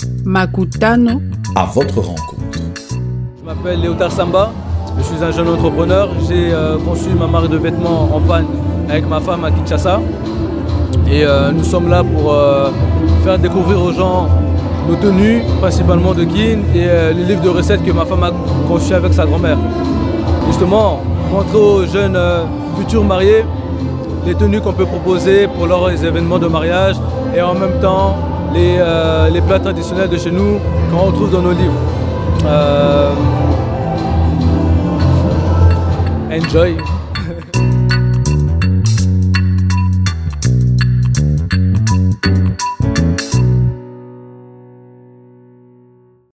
Makutano. À votre rencontre. Je m'appelle Léotard Samba, je suis un jeune entrepreneur. J'ai conçu ma marque de vêtements en panne avec ma femme à Kinshasa. Et nous sommes là pour faire découvrir aux gens nos tenues, principalement de Kin, et les livres de recettes que ma femme a conçus avec sa grand-mère. Justement, montrer aux jeunes futurs mariés les tenues qu'on peut proposer pour leurs événements de mariage et en même temps les plats traditionnels de chez nous qu'on retrouve dans nos livres. Enjoy!